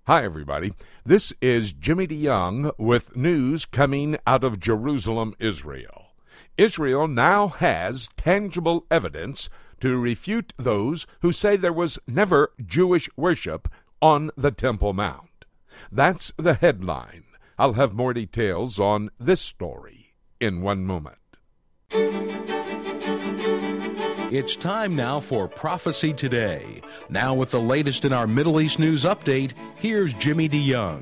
Hi, everybody. This is Jimmy DeYoung with news coming out of Jerusalem, Israel. Israel now has tangible evidence to refute those who say there was never Jewish worship on the Temple Mount. That's the headline. I'll have more details on this story in one moment. It's time now for Prophecy Today. Now with the latest in our Middle East news update, here's Jimmy DeYoung.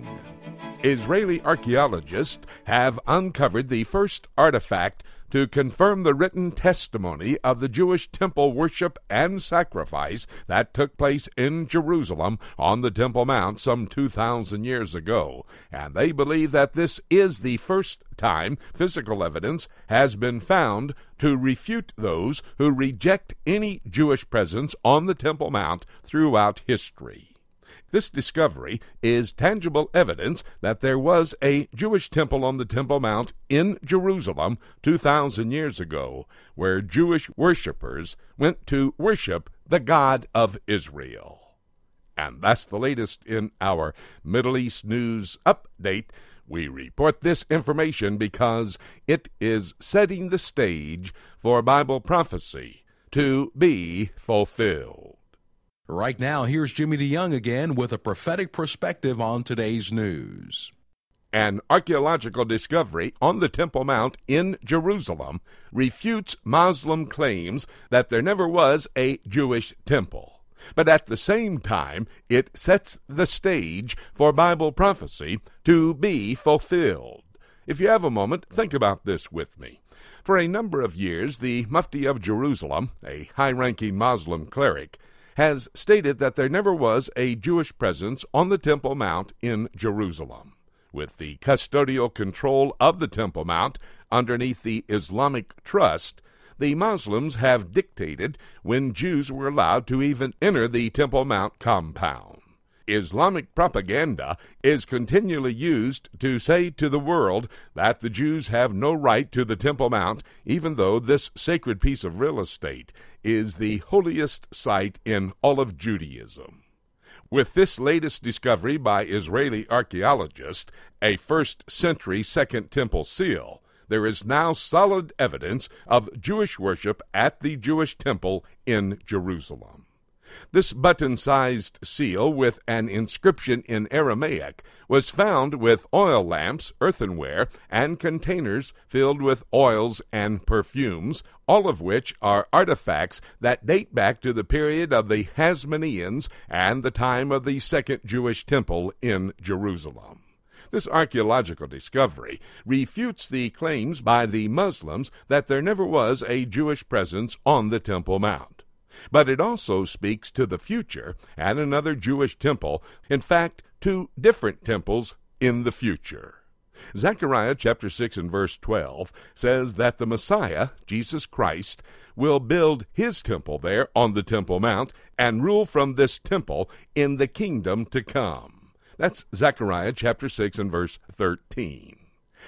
Israeli archaeologists have uncovered the first artifact to confirm the written testimony of the Jewish temple worship and sacrifice that took place in Jerusalem on the Temple Mount some 2,000 years ago. And they believe that this is the first time physical evidence has been found to refute those who reject any Jewish presence on the Temple Mount throughout history. This discovery is tangible evidence that there was a Jewish temple on the Temple Mount in Jerusalem 2,000 years ago, where Jewish worshipers went to worship the God of Israel. And that's the latest in our Middle East news update. We report this information because it is setting the stage for Bible prophecy to be fulfilled. Right now, here's Jimmy DeYoung again with a prophetic perspective on today's news. An archaeological discovery on the Temple Mount in Jerusalem refutes Muslim claims that there never was a Jewish temple. But at the same time, it sets the stage for Bible prophecy to be fulfilled. If you have a moment, think about this with me. For a number of years, the Mufti of Jerusalem, a high-ranking Muslim cleric, has stated that there never was a Jewish presence on the Temple Mount in Jerusalem. With the custodial control of the Temple Mount underneath the Islamic Trust, the Muslims have dictated when Jews were allowed to even enter the Temple Mount compound. Islamic propaganda is continually used to say to the world that the Jews have no right to the Temple Mount, even though this sacred piece of real estate is the holiest site in all of Judaism. With this latest discovery by Israeli archaeologists, a first-century Second Temple seal, there is now solid evidence of Jewish worship at the Jewish temple in Jerusalem. This button-sized seal with an inscription in Aramaic was found with oil lamps, earthenware, and containers filled with oils and perfumes, all of which are artifacts that date back to the period of the Hasmoneans and the time of the Second Jewish Temple in Jerusalem. This archaeological discovery refutes the claims by the Muslims that there never was a Jewish presence on the Temple Mount. But it also speaks to the future and another Jewish temple, in fact, two different temples in the future. Zechariah chapter 6 and verse 12 says that the Messiah, Jesus Christ, will build his temple there on the Temple Mount and rule from this temple in the kingdom to come. That's Zechariah chapter 6 and verse 13.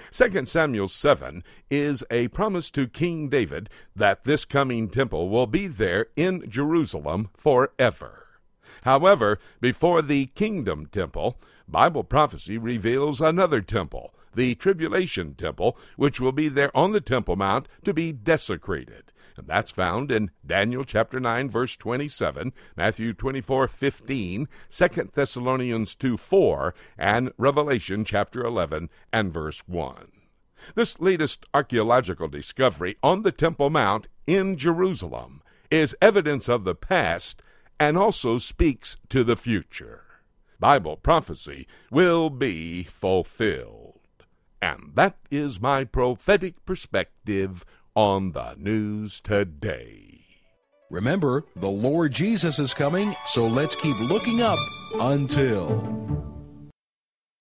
2 Samuel 7 is a promise to King David that this coming temple will be there in Jerusalem forever. However, before the kingdom temple, Bible prophecy reveals another temple, the tribulation temple, which will be there on the Temple Mount to be desecrated. And that's found in Daniel chapter 9, verse 27, Matthew 24:15, 2 Thessalonians 2:4, and Revelation chapter 11 and verse 1. This latest archaeological discovery on the Temple Mount in Jerusalem is evidence of the past and also speaks to the future. Bible prophecy will be fulfilled. And that is my prophetic perspective on the news today. Remember, the Lord Jesus is coming, so let's keep looking up until...